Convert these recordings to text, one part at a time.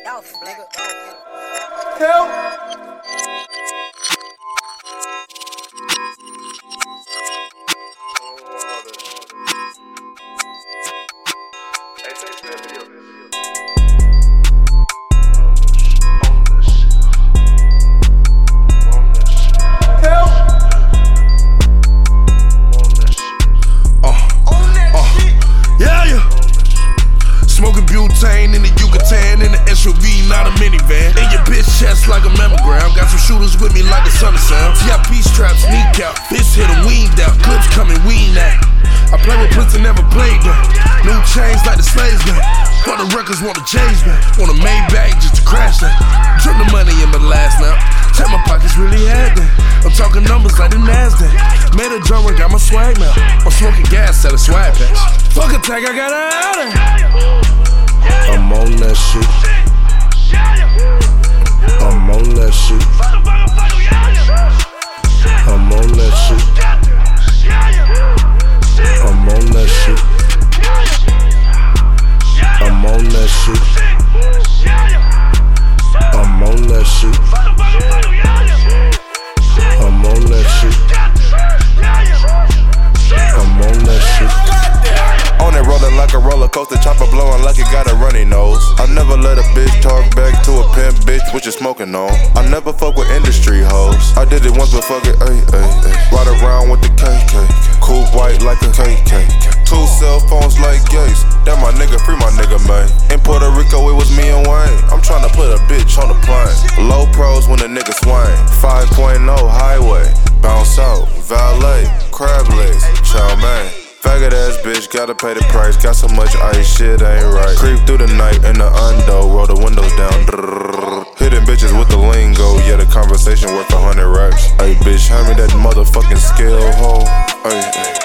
Help! Smoking butane in the Yucatan in the SUV, not a minivan. In your bitch chest like a mammogram. Got some shooters with me like the Sun Sound. TIP straps, kneecap, fist hit a weaned out. Clips coming, wean that. I play with Prince and never played them. New chains like the slaves man. All the records wanna change man. Want a Maybach just to crash that. Drip the money in my last now. Check my pockets really had that. I'm talking numbers like the NASDAQ. Made a drummer, got my swag now. I'm smoking gas at a swag patch. Fuck attack, I got her out of. I'm on that shit. I'm on that shit. I'm on that shit. I'm on that shit. I'm on that shit. I'm on that shit. I'm on that shit. I'm on that shit. On it rolling like a roller coaster, chopper blowing like it got a runny nose. I never let a bitch talk back to a pimp bitch with you smoking on. I never fuck with industry hoes. I did it once but fuck it, ayy, ayy, ayy. Ride around with the KK, cool white like a KK. 2 cell phones like Gates. That my nigga, free my nigga, man. In Puerto Rico it was me and Wayne. I'm tryna put a bitch on the plane. Low pros when a nigga swing. 5.0 highway, bounce out, valet, crab legs, chow mein. Faggot ass bitch, gotta pay the price. Got so much ice, shit ain't right. Creep through the night in the undo, roll the windows down. Hitting bitches with the lingo, yeah, the conversation worth 100 racks. Ay, bitch, hand me that motherfucking scale, ho. Ay, ay.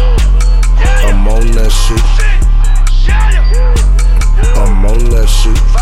I'm on that shit. I'm on that shit.